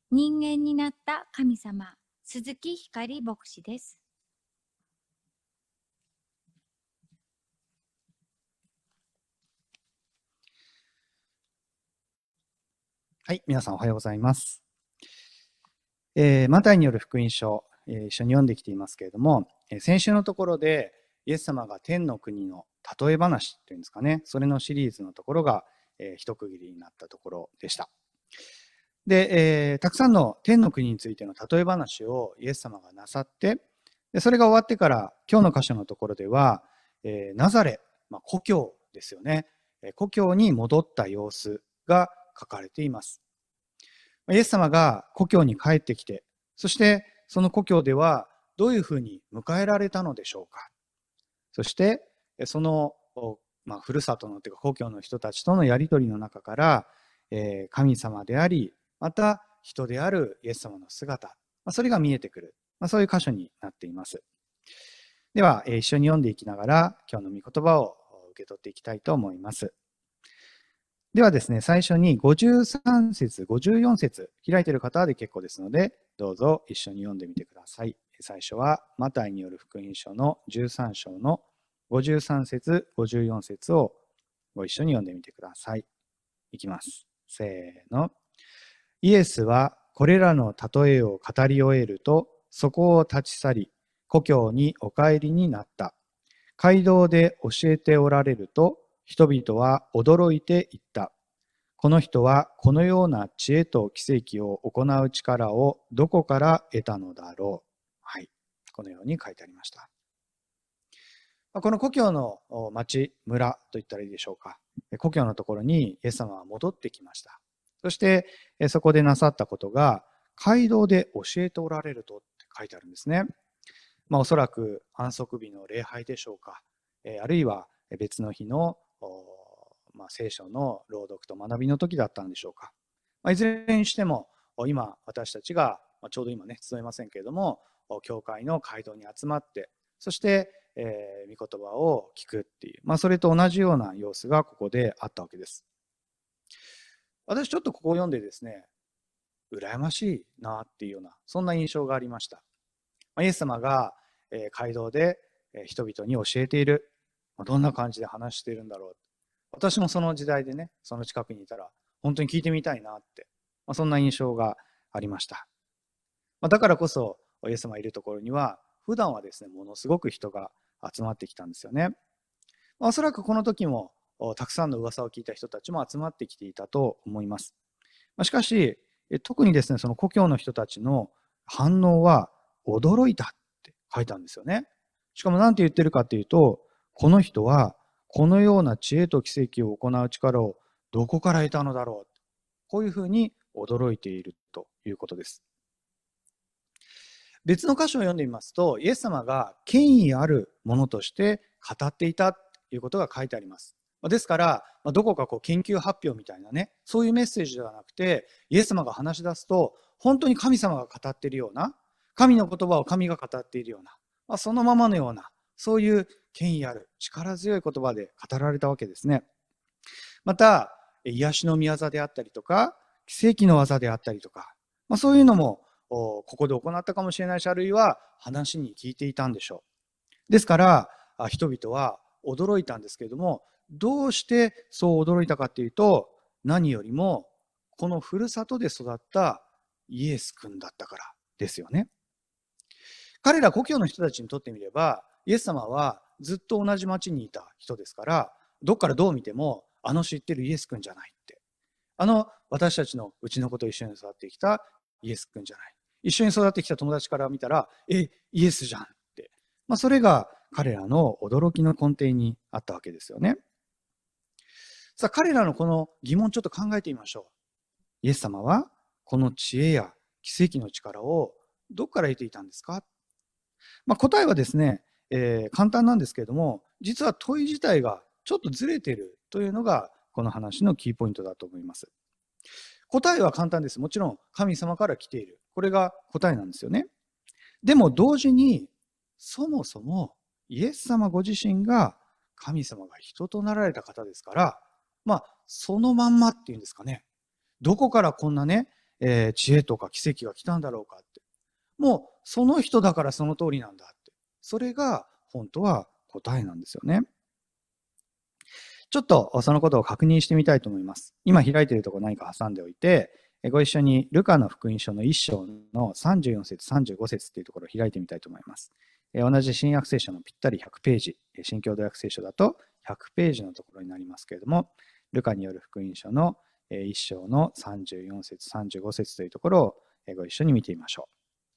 人間になった神様、鈴木ひかり牧師です。 はい、皆さんおはようございます。マタイによる福音書、一緒に読んできていますけれども、先週のところでイエス様が天の国の例え話というんですかね、それのシリーズのところが、一区切りになったところでした。で、たくさんの天の国についての例え話をイエス様がなさって、でそれが終わってから今日の箇所のところでは、ナザレ、故郷ですよね、故郷に戻った様子が書かれています。イエス様が故郷に帰ってきて、そしてその故郷ではどういうふうに迎えられたのでしょうか。そしてその、ふるさとのというか故郷の人たちとのやりとりの中から、神様であり、また人であるイエス様の姿、それが見えてくる、そういう箇所になっています。では、一緒に読んでいきながら今日の御言葉を受け取っていきたいと思います。ではですね、最初に53節、54節、開いている方で結構ですので、どうぞ一緒に読んでみてください。最初は、マタイによる福音書の13章の53節、54節をご一緒に読んでみてください。いきます。せーの。イエスはこれらの例えを語り終えると、そこを立ち去り、故郷にお帰りになった。街道で教えておられると、人々は驚いていった。この人はこのような知恵と奇跡を行う力をどこから得たのだろう。はい。このように書いてありました。この故郷の町、村といったらいいでしょうか。故郷のところにイエス様は戻ってきました。そしてそこでなさったことが、街道で教えておられるとって書いてあるんですね。おそらく安息日の礼拝でしょうか。あるいは別の日の聖書の朗読と学びの時だったんでしょうか。いずれにしても今私たちがちょうど今ね集えませんけれども、教会の街道に集まって、そして、御言葉を聞くっていう、それと同じような様子がここであったわけです。私ちょっとここを読んでですね、羨ましいなっていうようなそんな印象がありました。イエス様が街道で人々に教えている、どんな感じで話しているんだろう。私もその時代でね、その近くにいたら本当に聞いてみたいなって、そんな印象がありました。だからこそイエス様がいるところには普段はですね、ものすごく人が集まってきたんですよね。おそらくこの時もたくさんの噂を聞いた人たちも集まってきていたと思います。しかし特にですね、その故郷の人たちの反応は驚いたって書いたんですよね。しかも何て言ってるかっていうと、この人はこのような知恵と奇跡を行う力をどこから得たのだろう。こういうふうに驚いているということです。別の箇所を読んでみますと、イエス様が権威あるものとして語っていたということが書いてあります。ですから、どこか研究発表みたいなね、そういうメッセージではなくて、イエス様が話し出すと、本当に神様が語っているような、神の言葉を神が語っているような、そのままのような、そういう権威ある力強い言葉で語られたわけですね。また、癒しの御業であったりとか、奇跡の技であったりとか、そういうのもここで行ったかもしれないし、あるいは話に聞いていたんでしょう。ですから人々は驚いたんですけれども、どうしてそう驚いたかっていうと、何よりもこのふるさとで育ったイエス君だったからですよね。彼ら故郷の人たちにとってみれば、イエス様はずっと同じ町にいた人ですから、どっからどう見ても知ってるイエス君じゃないって、私たちのうちの子と一緒に育ってきたイエス君じゃない、一緒に育ってきた友達から見たらイエスじゃんって、それが彼らの驚きの根底にあったわけですよね。さあ、彼らのこの疑問ちょっと考えてみましょう。イエス様はこの知恵や奇跡の力をどこから得ていたんですか。答えはですね、簡単なんですけれども、実は問い自体がちょっとずれているというのがこの話のキーポイントだと思います。答えは簡単です。もちろん神様から来ている。これが答えなんですよね。でも同時に、そもそもイエス様ご自身が神様が人となられた方ですから、そのまんまっていうんですかね。どこからこんなね、 知恵とか奇跡が来たんだろうかって。もうその人だからその通りなんだって。それが本当は答えなんですよね。ちょっとそのことを確認してみたいと思います。今開いているところ何か挟んでおいて、ご一緒にルカの福音書の1章の34節35節っていうところを開いてみたいと思います。同じ新約聖書のぴったり100ページ、新共同訳聖書だと100ページのところになりますけれども、ルカによる福音書の1章の34節35節というところをご一緒に見てみましょ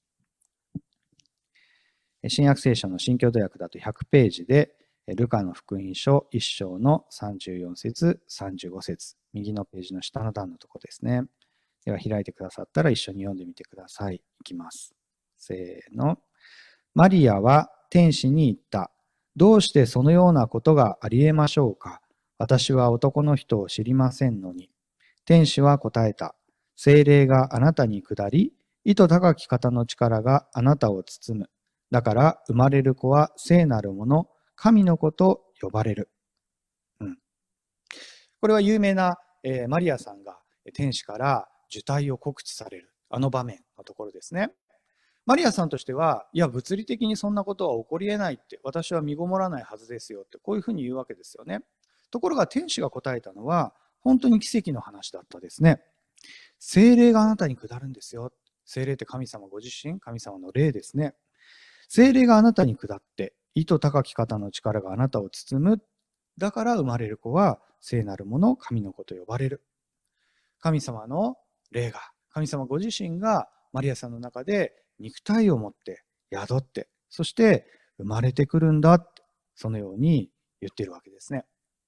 う。新約聖書の新共同訳だと100ページで、ルカの福音書1章の34節35節、右のページの下の段のところですね。では開いてくださったら一緒に読んでみてください。いきます。せーの。マリアは天使に言った。どうしてそのようなことがありえましょうか。私は男の人を知りませんのに。天使は答えた。聖霊があなたに下り、意図高き方の力があなたを包む。だから生まれる子は聖なるもの、神の子と呼ばれる。これは有名な、マリアさんが天使から受胎を告知されるあの場面のところですね。マリアさんとしては、いや物理的にそんなことは起こりえないって、私は身ごもらないはずですよって、こういうふうに言うわけですよね。ところが天使が答えたのは本当に奇跡の話だったですね。聖霊があなたに下るんですよ。聖霊って神様ご自身、神様の霊ですね。聖霊があなたに下って、意図高き方の力があなたを包む。だから生まれる子は聖なるもの、神の子と呼ばれる。神様の霊が、神様ご自身がマリアさんの中で肉体を持って宿って、そして生まれてくるんだって、そのように言っているわけですね。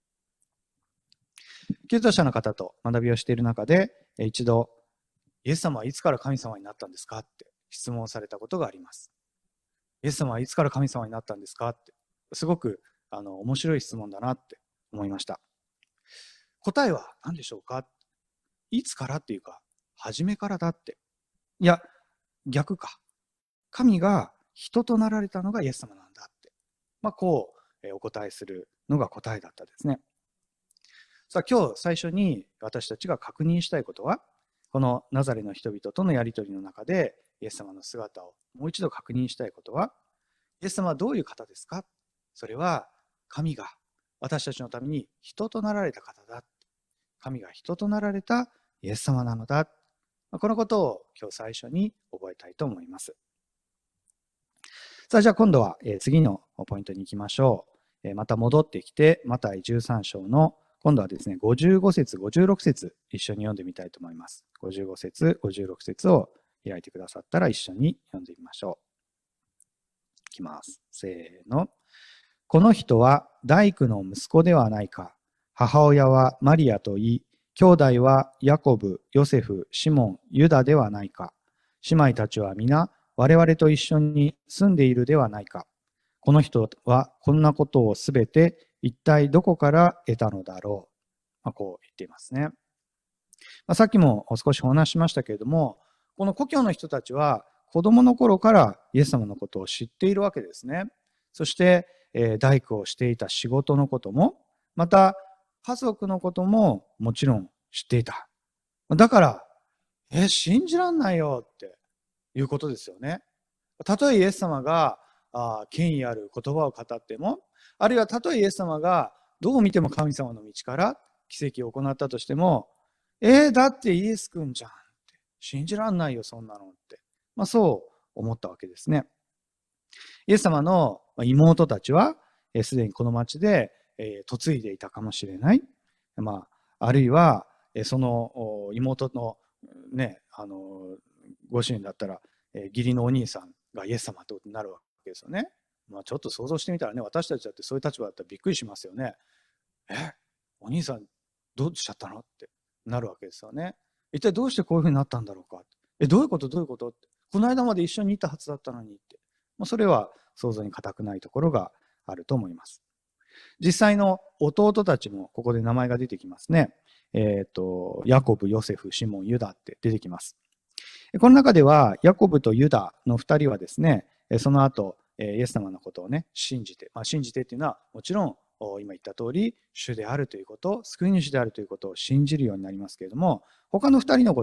キリスト者の方と学びをしている中で、一度、イエス様はいつから神様になったんですかって質問されたことがあります。イエス様はいつから神様になったんですかって、すごく面白い質問だなって思いました。答えは何でしょうか。いつからっていうか、初めからだって。いや、逆か。神が人となられたのがイエス様なんだって。こう、お答えするのが答えだったですね。さあ、今日最初に私たちが確認したいことは、このナザレの人々とのやりとりの中で、イエス様の姿をもう一度確認したいことは、イエス様はどういう方ですか。それは神が私たちのために人となられた方だ。神が人となられたイエス様なのだ。このことを今日最初に覚えたいと思います。さあ、じゃあ今度は次のポイントに行きましょう。また戻ってきて、マタイ13章の今度はですね、55節、56節一緒に読んでみたいと思います。55節、56節を開いてくださったら一緒に読んでみましょう。いきます。せーの。この人は大工の息子ではないか。母親はマリアといい、兄弟はヤコブ、ヨセフ、シモン、ユダではないか。姉妹たちは皆我々と一緒に住んでいるではないか。この人はこんなことをすべて一体どこから得たのだろう。こう言っていますね。さっきも少しお話ししましたけれども、この故郷の人たちは子供の頃からイエス様のことを知っているわけですね。そして、大工をしていた仕事のことも、また家族のことももちろん知っていた。だから、信じらんないよっていうことですよね。たとえイエス様が権威ある言葉を語っても、あるいはたとえイエス様がどう見ても神様の道から奇跡を行ったとしても、だってイエス君じゃんって、信じらんないよそんなのって、そう思ったわけですね。イエス様の妹たちはすでにこの町で嫁いでいたかもしれない。あるいはその妹のね、ご主人だったら義理のお兄さんがイエス様ってことになるわけですよね。ちょっと想像してみたらね、私たちだってそういう立場だったらびっくりしますよね。お兄さんどうしちゃったのってなるわけですよね。一体どうしてこういうふうになったんだろうか。どういうことって、この間まで一緒にいたはずだったのにって。それは想像に難くないところがあると思います。実際の弟たちもここで名前が出てきますね。ヤコブ、ヨセフ、シモン、ユダって出てきます。この中ではヤコブとユダの2人はですね、その後イエス様のことをね信じて、信じてっていうのはもちろん今言った通り主であるということ、救い主であるということを信じるようになりますけれども、他の2人のことは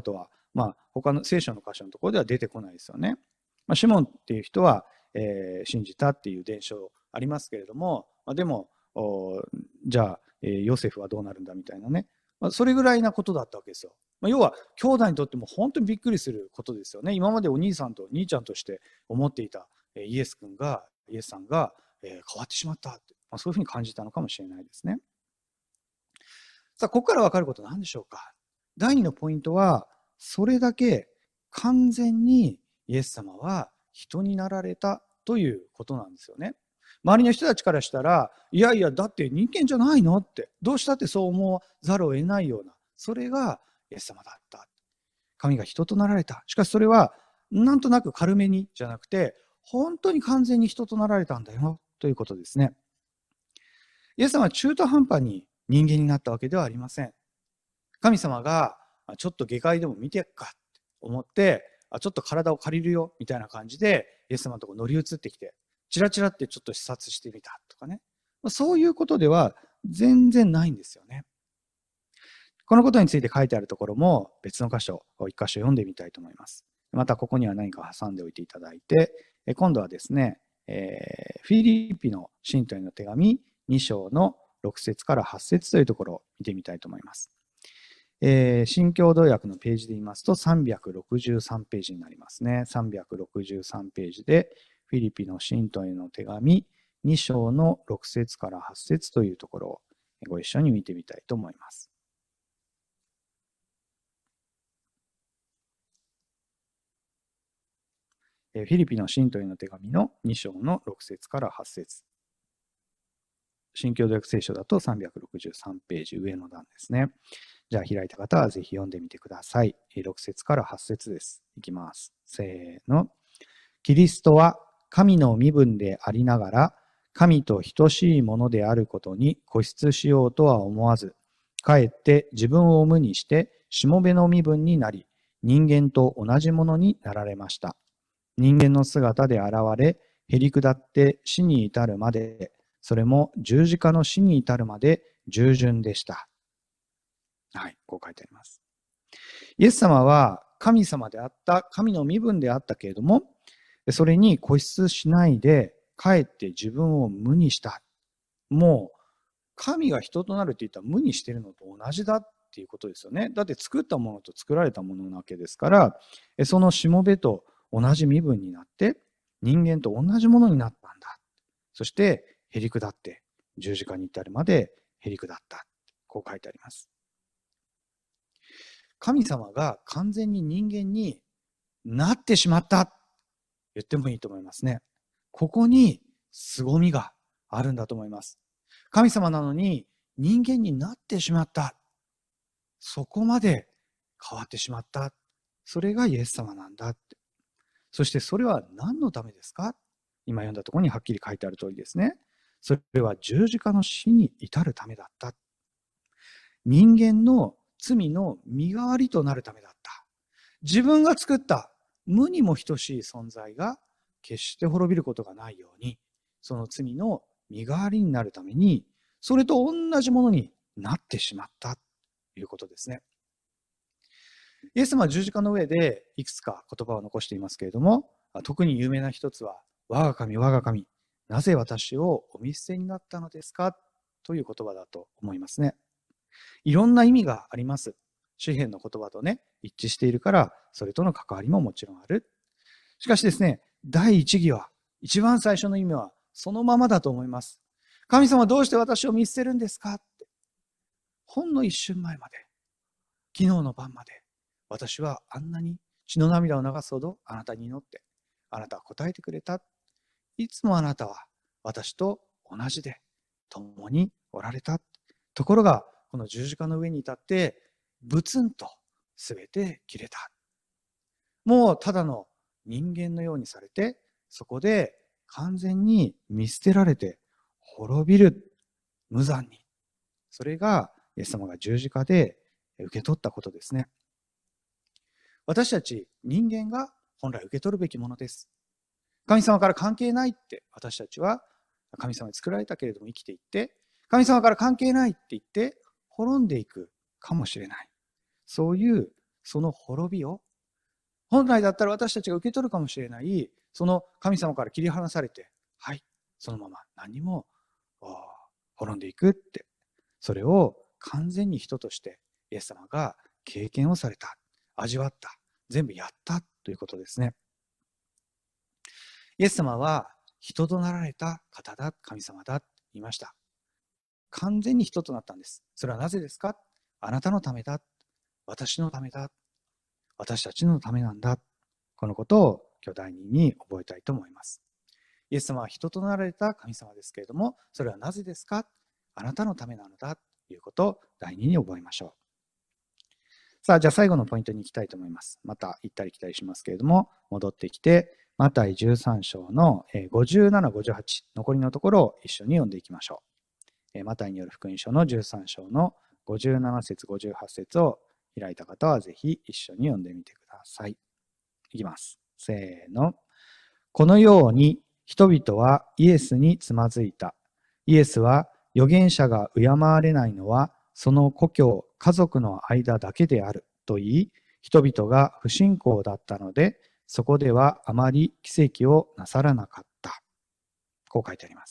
他の聖書の箇所のところでは出てこないですよね。シモンっていう人は、信じたっていう伝承ありますけれども、でもじゃあ、ヨセフはどうなるんだみたいなね、それぐらいなことだったわけですよ。要は兄弟にとっても本当にびっくりすることですよね。今までお兄さんと兄ちゃんとして思っていたイエスさんが変わってしまったって、そういうふうに感じたのかもしれないですね。さあ、ここから分かることは何でしょうか。第2のポイントは、それだけ完全にイエス様は人になられたということなんですよね。周りの人たちからしたら、いやいや、だって人間じゃないのって、どうしたってそう思わざるを得ないような、それがイエス様だった。神が人となられた。しかしそれは、なんとなく軽めにじゃなくて、本当に完全に人となられたんだよ、ということですね。イエス様は中途半端に人間になったわけではありません。神様が、ちょっと下界でも見てっかって思って、ちょっと体を借りるよ、みたいな感じで、イエス様のところ乗り移ってきて、チラチラってちょっと視察してみたとかね。そういうことでは全然ないんですよね。このことについて書いてあるところも別の箇所を一箇所読んでみたいと思います。またここには何か挟んでおいていただいて、今度はですね、フィリピの信徒への手紙2章の6節から8節というところを見てみたいと思います。新共同訳のページで言いますと363ページになりますね。363ページでフィリピの信徒への手紙2章の6節から8節というところをご一緒に見てみたいと思います。フィリピの信徒への手紙の2章の6節から8節。新共同訳聖書だと363ページ上の段ですね。じゃあ開いた方はぜひ読んでみてください。6節から8節です。いきます。せーの。キリストは神の身分でありながら、神と等しいものであることに固執しようとは思わず、かえって自分を無にして、しもべの身分になり、人間と同じものになられました。人間の姿で現れ、へり下って死に至るまで、それも十字架の死に至るまで従順でした。はい、こう書いてあります。イエス様は神様であった、神の身分であったけれども、それに固執しないで、かえって自分を無にした。もう、神が人となるって言ったら無にしてるのと同じだっていうことですよね。だって作ったものと作られたものなわけですから、そのしもべと同じ身分になって、人間と同じものになったんだ。そして、へり下って、十字架に至るまでへり下った。こう書いてあります。神様が完全に人間になってしまった言ってもいいと思いますね。ここに凄みがあるんだと思います。神様なのに人間になってしまった。そこまで変わってしまった。それがイエス様なんだって。そしてそれは何のためですか？今読んだところにはっきり書いてある通りですね。それは十字架の死に至るためだった。人間の罪の身代わりとなるためだった。自分が作った無にも等しい存在が決して滅びることがないように、その罪の身代わりになるために、それと同じものになってしまったということですね。イエス様は十字架の上でいくつか言葉を残していますけれども、特に有名な一つは、我が神、我が神、なぜ私をお見捨てになったのですかという言葉だと思いますね。いろんな意味があります。詩篇の言葉とね、一致しているから、それとの関わりももちろんある。しかしですね、第一義は、一番最初の意味は、そのままだと思います。神様どうして私を見捨てるんですかって。ほんの一瞬前まで、昨日の晩まで、私はあんなに血の涙を流すほどあなたに祈って、あなたは答えてくれた。いつもあなたは私と同じで、共におられた。ところが、この十字架の上に立って、ブツンと全て切れた。もうただの人間のようにされて、そこで完全に見捨てられて滅びる、無残に。それがイエス様が十字架で受け取ったことですね。私たち人間が本来受け取るべきものです。神様から関係ないって私たちは神様に作られたけれども生きていって、神様から関係ないって言って滅んでいくかもしれない。そういうその滅びを、本来だったら私たちが受け取るかもしれない、その神様から切り離されて、はい、そのまま何も滅んでいくって、それを完全に人としてイエス様が経験をされた、味わった、全部やったということですね。イエス様は人となられた方だ、神様だと言いました。完全に人となったんです。それはなぜですか？あなたのためだ、私のためだ、私たちのためなんだ。このことを今日第二に覚えたいと思います。イエス様は人となられた神様ですけれども、それはなぜですか？あなたのためなのだということを第二に覚えましょう。さあ、じゃあ最後のポイントに行きたいと思います。また行ったり来たりしますけれども、戻ってきて、マタイ13章の57、58、残りのところを一緒に読んでいきましょう。マタイによる福音書の13章の57節、58節を開いた方はぜひ一緒に読んでみてください。いきます。せーの。このように人々はイエスにつまずいた。イエスは預言者が敬われないのはその故郷、家族の間だけであると言い、人々が不信仰だったので、そこではあまり奇跡をなさらなかった。こう書いてあります。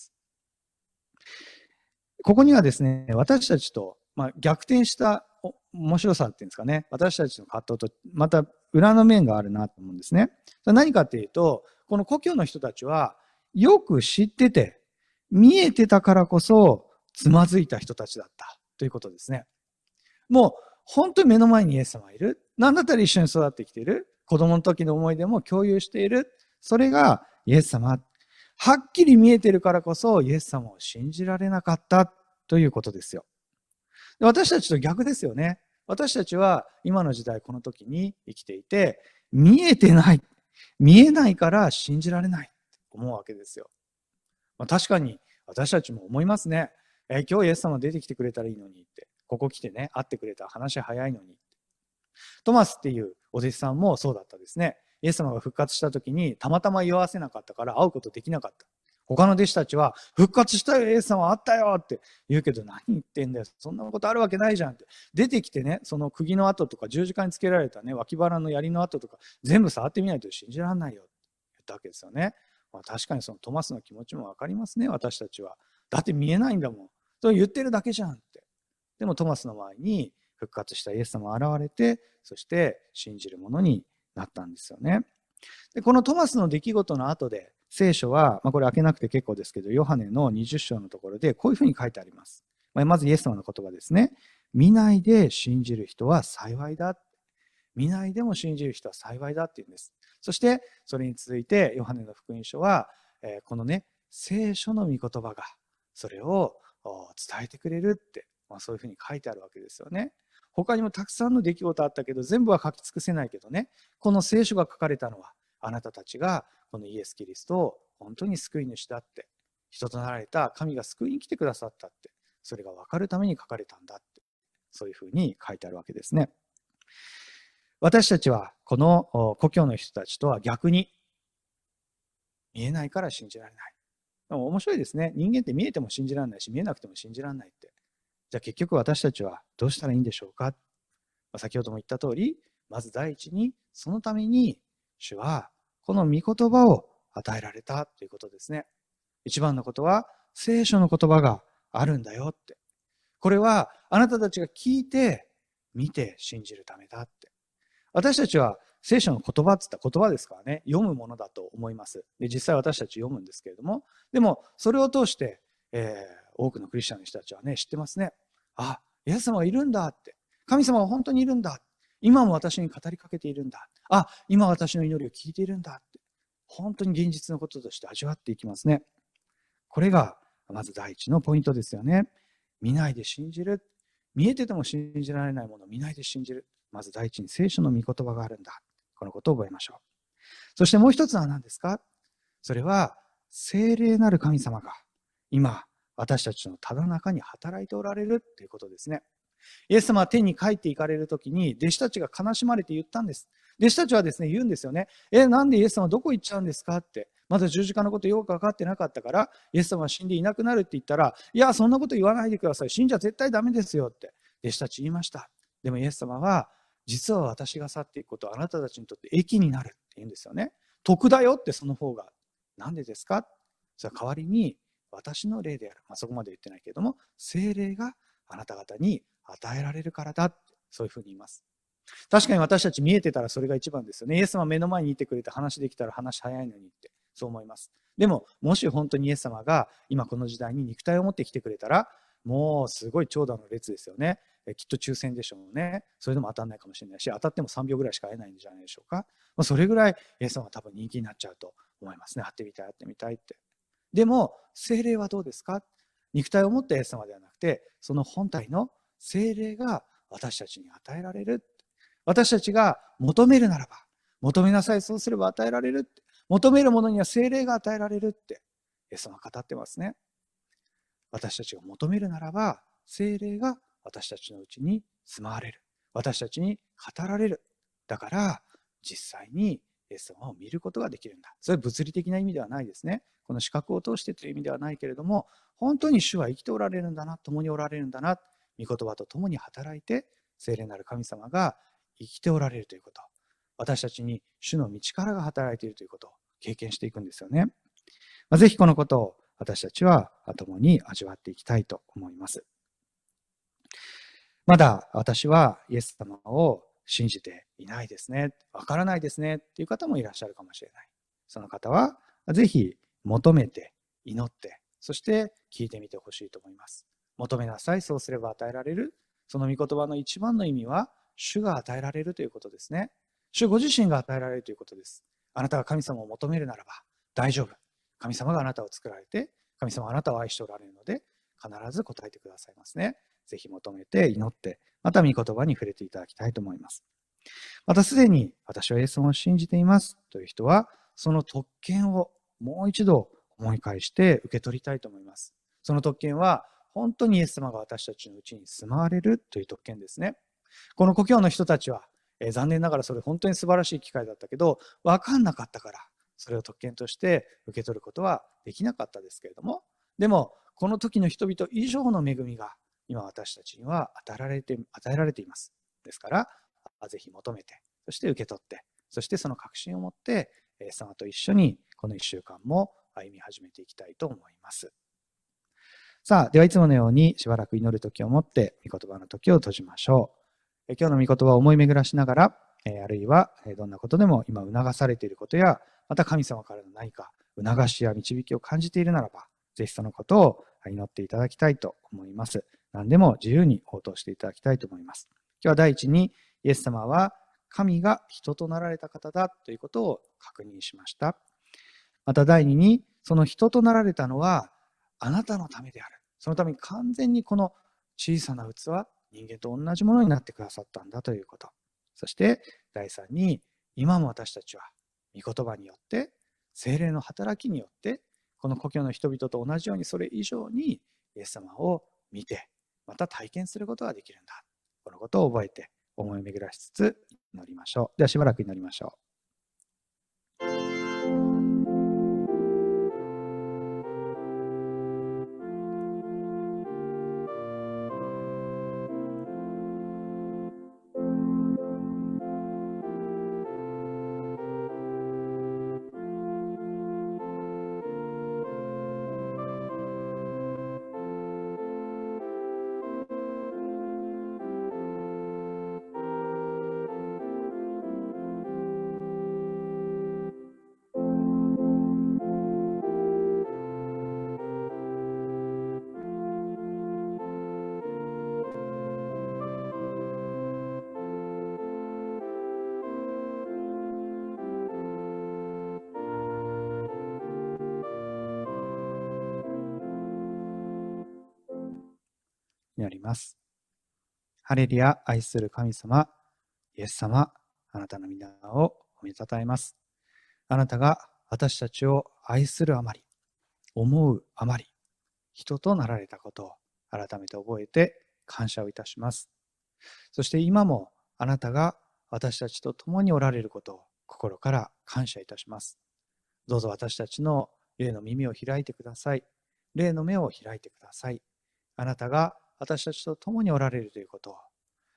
ここにはですね、私たちと、逆転した面白さっていうんですかね、私たちの葛藤とまた裏の面があるなと思うんですね。何かっていうと、この故郷の人たちはよく知ってて、見えてたからこそつまずいた人たちだったということですね。もう本当に目の前にイエス様がいる。何だったら一緒に育ってきている。子供の時の思い出も共有している。それがイエス様。はっきり見えてるからこそイエス様を信じられなかったということですよ。私たちと逆ですよね。私たちは今の時代この時に生きていて、見えてない。見えないから信じられないと思うわけですよ。確かに私たちも思いますね。今日イエス様出てきてくれたらいいのにって。ここ来てね、会ってくれたら話早いのに。トマスっていうお弟子さんもそうだったですね。イエス様が復活した時にたまたま居合わせなかったから会うことできなかった。他の弟子たちは、復活したよ、イエス様あったよって言うけど、何言ってんだよ、そんなことあるわけないじゃんって。出てきてね、その釘の跡とか十字架につけられたね、脇腹の槍の跡とか、全部触ってみないと信じられないよって言ったわけですよね。確かにそのトマスの気持ちもわかりますね、私たちは。だって見えないんだもん。それ言ってるだけじゃんって。でもトマスの前に復活したイエス様が現れて、そして信じるものになったんですよね。でこのトマスの出来事の後で、聖書は、これ開けなくて結構ですけど、ヨハネの20章のところでこういうふうに書いてあります。まずイエス様の言葉ですね。見ないで信じる人は幸いだ。見ないでも信じる人は幸いだって言うんです。そしてそれに続いてヨハネの福音書は、このね、聖書の御言葉がそれを伝えてくれるって、そういうふうに書いてあるわけですよね。他にもたくさんの出来事あったけど、全部は書き尽くせないけどね、この聖書が書かれたのは、あなたたちがこのイエス・キリストを本当に救い主だって、人となられた神が救いに来てくださったって、それが分かるために書かれたんだって、そういうふうに書いてあるわけですね。私たちはこの故郷の人たちとは逆に、見えないから信じられない。でも面白いですね。人間って見えても信じられないし、見えなくても信じられないって。じゃあ結局私たちはどうしたらいいんでしょうか。先ほども言った通り、まず第一に、そのために主はこの御言葉を与えられたということですね。一番のことは聖書の言葉があるんだよって。これはあなたたちが聞いて見て信じるためだって。私たちは聖書の言葉って言った言葉ですからね、読むものだと思います。で、実際私たち読むんですけれども、でもそれを通して、多くのクリスチャンの人たちはね、知ってますね。あ、イエス様がいるんだって。神様は本当にいるんだ。今も私に語りかけているんだ。あ、今私の祈りを聞いているんだって。本当に現実のこととして味わっていきますね。これがまず第一のポイントですよね。見ないで信じる。見えてても信じられないものを見ないで信じる。まず第一に聖書の御言葉があるんだ。このことを覚えましょう。そしてもう一つは何ですか？それは聖霊なる神様が今私たちのただ中に働いておられるということですね。イエス様は天に帰っていかれるときに弟子たちが悲しまれて言ったんです。弟子たちはですね、言うんですよね。なんでイエス様はどこ行っちゃうんですかって。まだ十字架のことよく分かってなかったから、イエス様は死んでいなくなるって言ったら、いや、そんなこと言わないでください。死んじゃ絶対ダメですよって弟子たち言いました。でもイエス様は実は私が去っていくことはあなたたちにとって益になるって言うんですよね。得だよって、その方が。なんでですか？それは代わりに私の霊である、そこまで言ってないけれども、聖霊があなた方に与えられるからだって、そういうふうに言います。確かに私たち見えてたらそれが一番ですよね。イエス様目の前にいてくれて話できたら話早いのにって、そう思います。でも、もし本当にイエス様が今この時代に肉体を持ってきてくれたら、もうすごい長蛇の列ですよね。きっと抽選でしょうね。それでも当たんないかもしれないし、当たっても3秒ぐらいしか会えないんじゃないでしょうか。それぐらいイエス様は多分人気になっちゃうと思いますね。会ってみたい、会ってみたいって。でも、聖霊はどうですか？肉体を持ったイエス様ではなくて、その本体の聖霊が私たちに与えられる。私たちが求めるならば、求めなさい、そうすれば与えられるって。求めるものには聖霊が与えられるって、イエス様は語ってますね。私たちが求めるならば、聖霊が私たちのうちに住まわれる。私たちに語られる。だから、実際にイエス様を見ることができるんだ。それは物理的な意味ではないですね。この視覚を通してという意味ではないけれども、本当に主は生きておられるんだな、共におられるんだな、御言葉と共に働いて、聖霊なる神様が生きておられるということ。私たちに主の道からが働いているということを経験していくんですよね。ぜひこのことを私たちは共に味わっていきたいと思います。まだ私はイエス様を信じていないですね、わからないですねっていう方もいらっしゃるかもしれない。その方はぜひ求めて祈って、そして聞いてみてほしいと思います。求めなさい、そうすれば与えられる。その御言葉の一番の意味は、主が与えられるということですね。主ご自身が与えられるということです。あなたが神様を求めるならば大丈夫。神様があなたを作られて、神様はあなたを愛しておられるので、必ず答えてくださいますね。ぜひ求めて祈って、また御言葉に触れていただきたいと思います。またすでに私はイエス様を信じていますという人は、その特権をもう一度思い返して受け取りたいと思います。その特権は、本当にイエス様が私たちのうちに住まわれるという特権ですね。この故郷の人たちは、残念ながらそれ本当に素晴らしい機会だったけど、分かんなかったから、それを特権として受け取ることはできなかったですけれども、でも、この時の人々以上の恵みが今私たちには与えられています。ですから、ぜひ求めて、そして受け取って、そしてその確信を持って、イエス様と一緒にこの1週間も歩み始めていきたいと思います。さあ、ではいつものようにしばらく祈る時をもって、御言葉の時を閉じましょう。今日の御言葉を思い巡らしながら、あるいはどんなことでも今促されていることや、また神様からの何か促しや導きを感じているならば、ぜひそのことを祈っていただきたいと思います。何でも自由に応答していただきたいと思います。今日は第一に、イエス様は神が人となられた方だということを確認しました。また第二に、その人となられたのはあなたのためである。そのために完全にこの小さな器、人間と同じものになってくださったんだということ。そして第三に、今も私たちは御言葉によって、聖霊の働きによって、この故郷の人々と同じようにそれ以上にイエス様を見て、また体験することができるんだ。このことを覚えて思い巡らしつつ祈りましょう。ではしばらく祈りましょう。祈ります。ハレルヤ、愛する神様、イエス様、あなたの皆を褒めたたえます。あなたが私たちを愛するあまり、思うあまり、人となられたことを改めて覚えて感謝をいたします。そして今もあなたが私たちと共におられることを心から感謝いたします。どうぞ私たちの霊の耳を開いてください。霊の目を開いてください。あなたが私たちと共におられるということを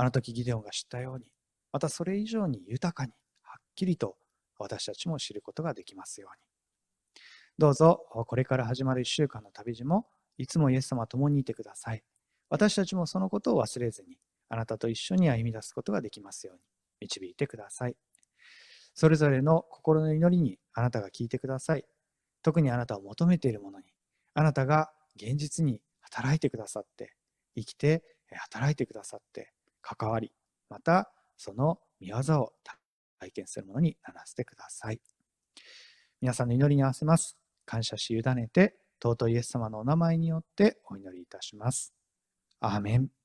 あの時ギデオンが知ったように、またそれ以上に豊かに、はっきりと私たちも知ることができますように。どうぞ、これから始まる1週間の旅路も、いつもイエス様と共にいてください。私たちもそのことを忘れずに、あなたと一緒に歩み出すことができますように、導いてください。それぞれの心の祈りにあなたが聞いてください。特にあなたを求めているものに、あなたが現実に働いてくださって、生きて働いてくださって、関わり、またその御業を体験するものにならせてください。皆さんの祈りに合わせます。感謝し委ねて、尊いイエス様のお名前によってお祈りいたします。アーメン。